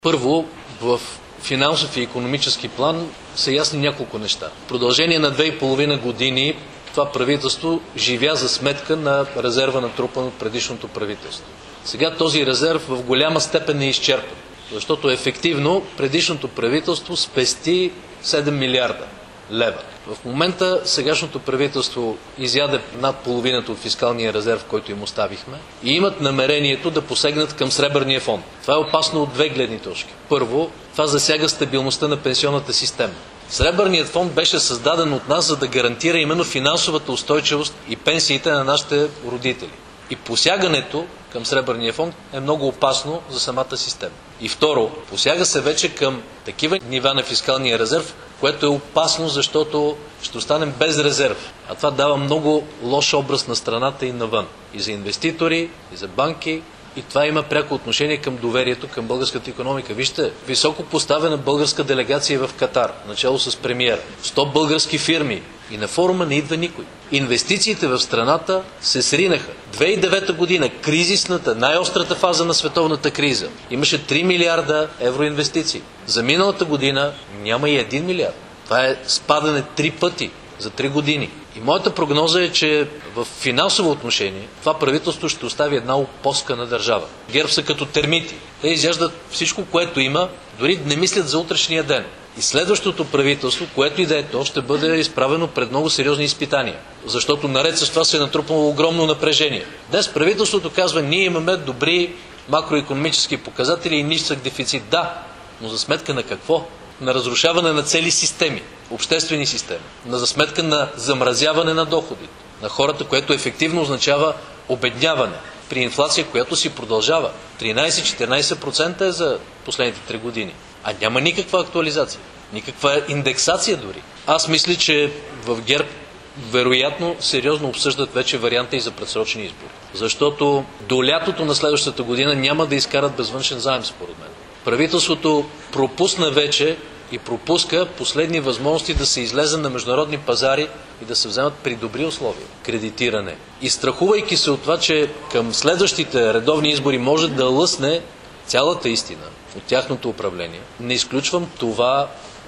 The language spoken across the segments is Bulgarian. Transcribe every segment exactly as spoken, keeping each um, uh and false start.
Първо, в финансов и икономически план са ясни няколко неща. В продължение на две и половина години това правителство живя за сметка на резерва, натрупан от предишното правителство. Сега този резерв в голяма степен е изчерпан, защото ефективно предишното правителство спести седем милиарда лева. В момента сегашното правителство изяде над половината от фискалния резерв, който им оставихме, и имат намерението да посегнат към Сребърния фонд. Това е опасно от две гледни точки. Първо, това засяга стабилността на пенсионната система. Сребърният фонд беше създаден от нас, за да гарантира именно финансовата устойчивост и пенсиите на нашите родители. И посягането към Сребърния фонд е много опасно за самата система. И второ, посяга се вече към такива нива на фискалния резерв, което е опасно, защото ще останем без резерв. А това дава много лош образ на страната и навън. И за инвеститори, и за банки. И това има пряко отношение към доверието към българската икономика. Вижте, високо поставена българска делегация в Катар, начало с премиер, сто български фирми, и на форума не идва никой. Инвестициите в страната се сринаха. две хиляди и девета година, кризисната, най-острата фаза на световната криза, имаше три милиарда евро инвестиции. За миналата година няма и един милиард. Това е спадане три пъти за три години. И моята прогноза е, че в финансово отношение това правителство ще остави една опоска на държава. ГЕРБ са като термити. Те изяждат всичко, което има, дори не мислят за утрешния ден. И следващото правителство, което и да е то, ще бъде изправено пред много сериозни изпитания. Защото наред с това се е натрупало огромно напрежение. Днес правителството казва, ние имаме добри макроикономически показатели и нисък дефицит. Да, но за сметка на какво? На разрушаване на цели системи, обществени системи, на за сметка на замразяване на доходите на хората, което ефективно означава обедняване при инфлация, която си продължава. тринайсет-четиринайсет процента е за последните три години. А няма никаква актуализация, никаква индексация дори. Аз мисля, че в ГЕРБ вероятно сериозно обсъждат вече варианта и за предсрочни избори. Защото до лятото на следващата година няма да изкарат без външен заем, според мен. Правителството пропусна вече и пропуска последни възможности да се излезе на международни пазари и да се вземат при добри условия кредитиране. И страхувайки се от това, че към следващите редовни избори може да лъсне цялата истина от тяхното управление, не изключвам това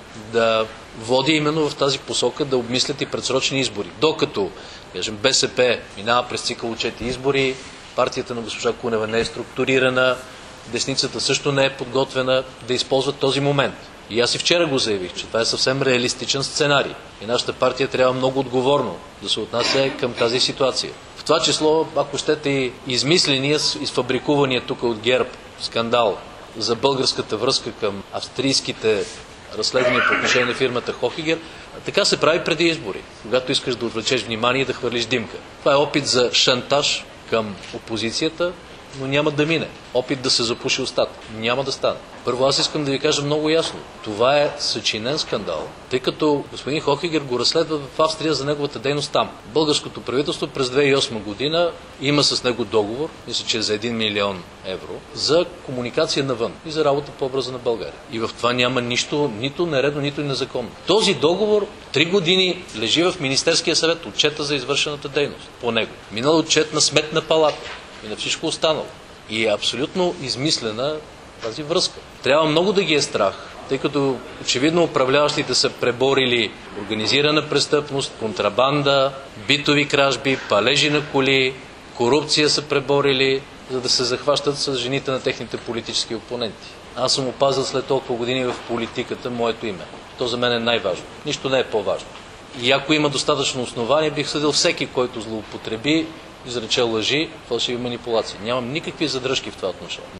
да води именно в тази посока да обмислят и предсрочни избори. Докато, кажем, БСП минава през цикъл от четири избори, партията на госпожа Кунева не е структурирана, десницата също не е подготвена да използват този момент. И аз и вчера го заявих, че това е съвсем реалистичен сценарий. И нашата партия трябва много отговорно да се отнася към тази ситуация. В това число, ако щете, и измисления, изфабрикувания тук от ГЕРБ скандал за българската връзка към австрийските разследвания по отношение на фирмата Хохегер, така се прави преди избори, когато искаш да отвлечеш внимание и да хвърлиш димка. Това е опит за шантаж към опозицията, но няма да мине. Опит да се запуши устата. Няма да стане. Първо, аз искам да ви кажа много ясно. Това е съчинен скандал, тъй като господин Хохегер го разследва в Австрия за неговата дейност там. Българското правителство през две хиляди и осма година има с него договор, мисля, че за един милион евро, за комуникация навън и за работа по образа на България. И в това няма нищо, нито нередно, нито и незаконно. Този договор три години лежи в Министерския съвет, отчета за извършената дейност по него. Минал отчет на Сметна палата и на всичко останало. И е абсолютно измислена тази връзка. Трябва много да ги е страх, тъй като очевидно управляващите са преборили организирана престъпност, контрабанда, битови кражби, палежи на коли, корупция са преборили, за да се захващат с жените на техните политически опоненти. Аз съм опазил след толкова години в политиката моето име. То за мен е най-важно. Нищо не е по-важно. И ако има достатъчно основание, бих съдил всеки, който злоупотреби, изрече лъжи, фалшиви манипулации. Нямам никакви задръжки в това отношение.